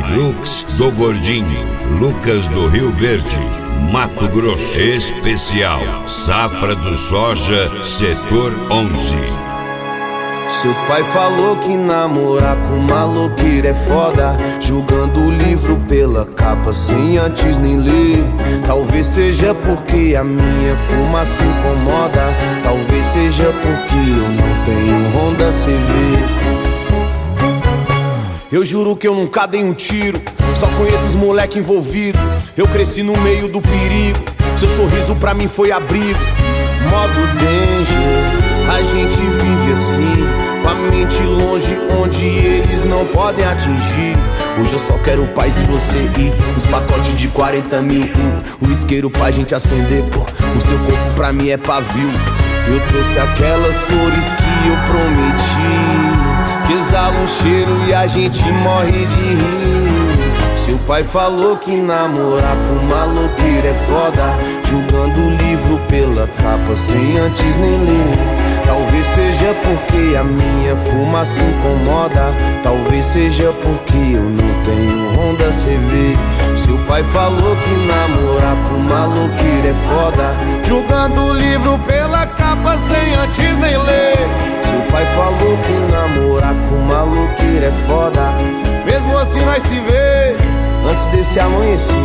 Hilux do Gordinho, Lucas do Rio Verde, Mato Grosso. Especial Safra do Soja, Setor 11. Seu pai falou que namorar com maloqueiro é foda, julgando o livro pela capa sem antes nem ler. Talvez seja porque a minha fumaça incomoda, talvez seja porque eu não tenho Honda CV. Eu juro que eu nunca dei um tiro, só conheço os moleque envolvido. Eu cresci no meio do perigo, seu sorriso pra mim foi abrigo. Modo danger, a gente vive assim, com a mente longe onde eles não podem atingir. Hoje eu só quero paz e você ir, os pacotes de 40 mil, o isqueiro pra gente acender, pô. O seu corpo pra mim é pavio. Eu trouxe aquelas flores que eu prometi, que exalam um cheiro e a gente morre de rir. Seu pai falou que namorar com maloqueiro é foda, julgando o livro pela capa sem antes nem ler. Talvez seja porque a minha fumaça incomoda, talvez seja porque eu não tenho Honda CV. Seu pai falou que namorar com maloqueiro é foda, julgando o livro pela capa sem antes nem ler. Seu pai falou que namorar com maloqueiro é foda, mesmo assim nós se vê antes desse amanhecer.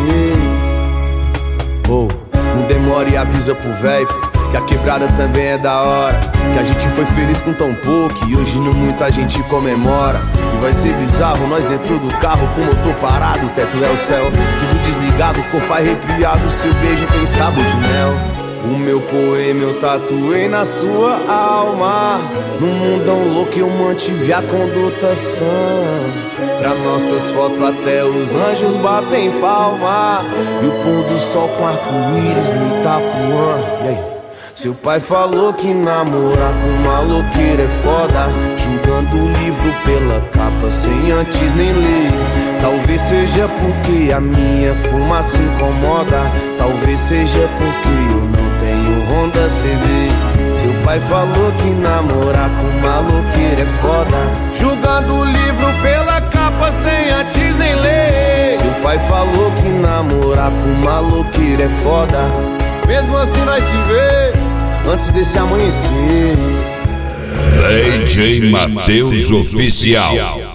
Oh, não demore e avisa pro véio que a quebrada também é da hora, que a gente foi feliz com tão pouco e hoje no muito a gente comemora. E vai ser bizarro nós dentro do carro com o motor parado, o teto é o céu, tudo desligado, corpo arrepiado, seu beijo tem sabor de mel. O meu poema eu tatuei na sua alma, num mundão louco eu mantive a conduta sã. Pra nossas fotos até os anjos batem palma, e o pôr do sol com arco-íris no Itapuã. E aí? Seu pai falou que namorar com maloqueiro é foda, julgando o livro pela capa sem antes nem ler. Talvez seja porque a minha fumaça incomoda, talvez seja porque eu não tenho Honda CV. Seu pai falou que namorar com maloqueiro é foda, julgando o livro pela capa sem antes nem ler. Seu pai falou que namorar com maloqueiro é foda, mesmo assim nós se vê antes desse amanhecer. DJ Matheus Oficial.